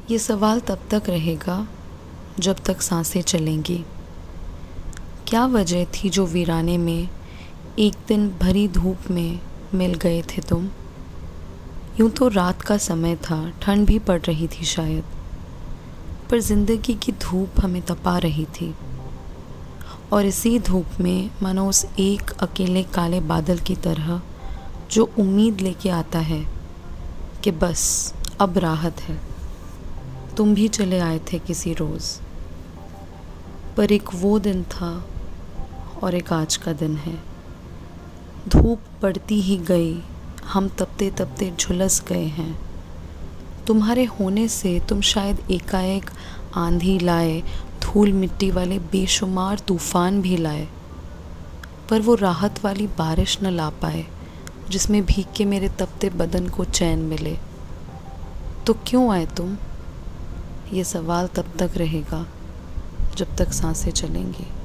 ये सवाल तब तक रहेगा जब तक सांसें चलेंगी। क्या वजह थी जो वीराने में एक दिन भरी धूप में मिल गए थे तुम। यूं तो रात का समय था, ठंड भी पड़ रही थी शायद, पर जिंदगी की धूप हमें तपा रही थी। और इसी धूप में मानो उस एक अकेले काले बादल की तरह जो उम्मीद लेके आता है कि बस अब राहत है, तुम भी चले आए थे किसी रोज़। पर एक वो दिन था और एक आज का दिन है। धूप बढ़ती ही गई, हम तपते तपते झुलस गए हैं। तुम्हारे होने से तुम शायद एकाएक आंधी लाए, धूल मिट्टी वाले बेशुमार तूफान भी लाए, पर वो राहत वाली बारिश न ला पाए जिसमें भीग के मेरे तपते बदन को चैन मिले। तो क्यों आए तुम? ये सवाल तब तक रहेगा जब तक सांसें चलेंगी।